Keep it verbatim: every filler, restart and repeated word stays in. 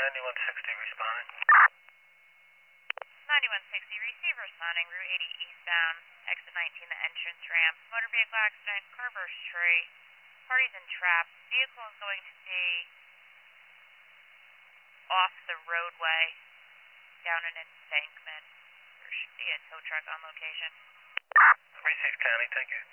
ninety-one sixty responding. ninety-one sixty, receive responding, Route eighty eastbound, exit nineteen, the entrance ramp. Motor vehicle accident, car burst tree. Parties entrapped. Vehicle is going to be off the roadway, down an embankment. There should be a tow truck on location. Receive County, thank you.